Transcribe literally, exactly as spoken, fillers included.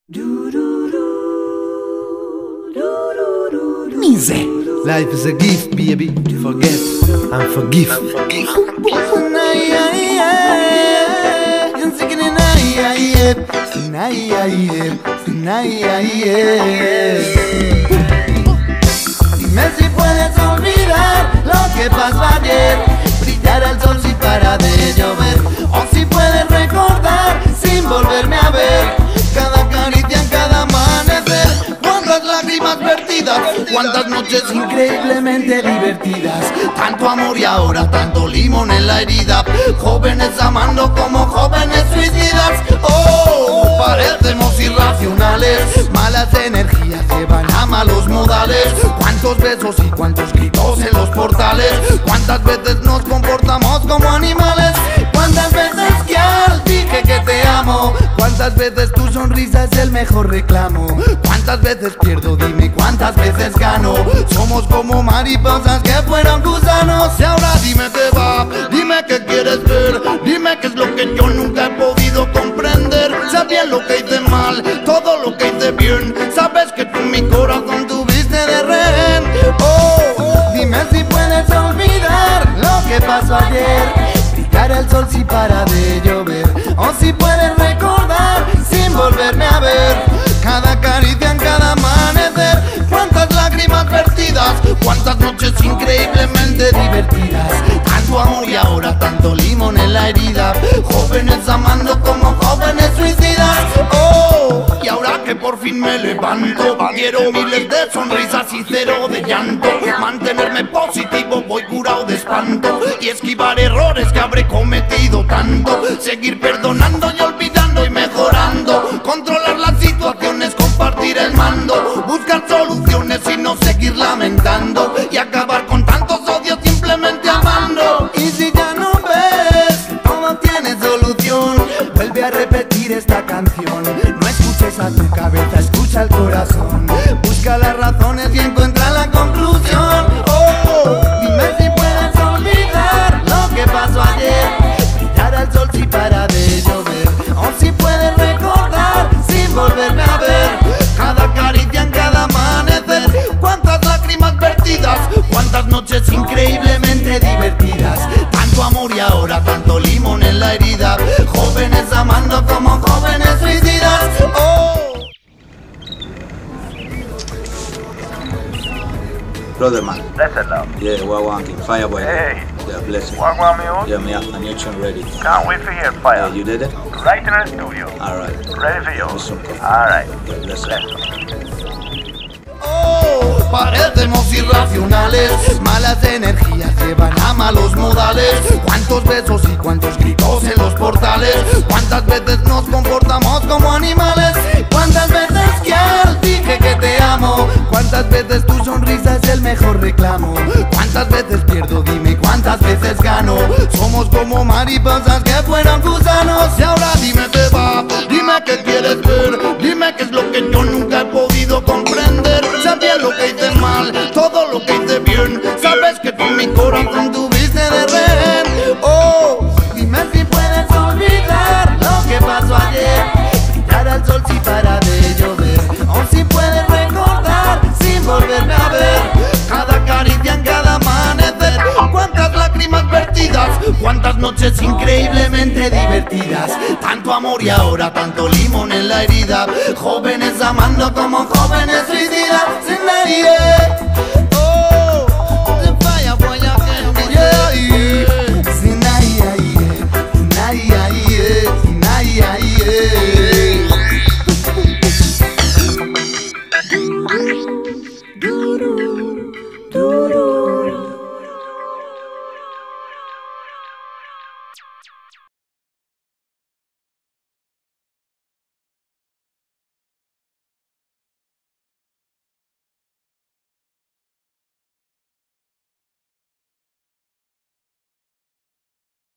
Mize. Life is a gift, baby. Forget and forgive. Dime si puedes olvidar lo que pasó ayer, brillar el sol sin para de llover, o si puedes recordar sin volverme a ver cada caricia en cada amanecer. Cuántas lágrimas vertidas, cuántas noches increíblemente divertidas, tanto amor y ahora tanto limón en la herida, jóvenes amando como jóvenes suicidas. Oh, parecemos irracionales, malas energías llevan a malos modales. Cuántos besos y cuántos gritos en los portales, cuántas veces nos comportamos como animales, cuántas veces que al dije que te amo, cuántas veces tu sonrisa es el mejor reclamo, cuántas veces pierdo, dime cuántas veces gano. Somos como mariposas que fueron gusanos. Y ahora dime qué va, dime qué quieres ver, dime qué es lo que yo nunca he podido comprender. Sabía lo que hice mal, todo lo que hice bien, sabes que tú mi corazón tuviste de rehén. Oh, dime si puedes olvidar lo que pasó ayer, brillar el sol si para de llover, o si puedes recordar sin volverme a ver cada caricia en cada amanecer. Cuántas lágrimas vertidas, cuántas noches increíblemente divertidas, tanto amor y ahora tanto limón en la herida, jóvenes amando como jóvenes suicidas. Oh, y ahora que por fin me levanto, quiero miles de sonrisas y cero de llanto, mantenerme positivo, voy curado de espanto, y esquivar errores que habré cometido tanto, seguir perdonando y olvidando y mejorando, controlar las situaciones, compartir el mando, buscar soluciones y no seguir lamentando, y acabar con tantos odios simplemente amando. Y si ya no ves que todo tiene solución, vuelve a repetir esta canción. No escuches a tu cabeza, escucha al corazón, busca las razones y encuentra la conclusión. Oh, dime si puedes olvidar lo que pasó ayer, brillar al sol si para de llover, o si puedes recordar sin volverme a ver cada caricia en cada amanecer. Cuántas lágrimas vertidas, cuántas noches increíblemente divertidas, tanto amor y ahora tanto limón en la herida, jóvenes amando como jóvenes suicidas. Oh. Brother man. Blessed love. Yeah, Wagwan King. Fireboy. Hey. Yeah, bless you. Wagwan me on? Yeah, me have a new tune ready. Can't wait for your fire. Yeah, you did it? Right in the studio. Alright. Ready for you. Listen. Alright. Yeah, bless Bless you. Oh, parecemos irracionales, malas energías llevan a malos modales, cuántos besos y cuántos gritos en los portales, cuántas veces nos comportamos como animales, cuántas veces que al dije que te amo, cuántas veces tu sonrisa es el mejor reclamo, cuántas veces pierdo, dime cuántas veces gano. Somos como mariposas que fueron gusanos. Y ahora dime qué va, dime qué quieres ver, dime qué es lo que yo nunca he podido comprender. Sabía lo que hice mal, todo lo que hice bien, sabes que tú mi corazón tuviste de rehén. Oh, dime si puedes olvidar lo que pasó ayer, brillar al sol si para de llover, o si puedes recordar sin volverme a ver cada caricia en cada amanecer. Cuántas lágrimas vertidas, cuántas noches increíblemente divertidas, tanto amor y ahora tanto limón en la herida, jóvenes amando como jóvenes suicidas. Sin nadie.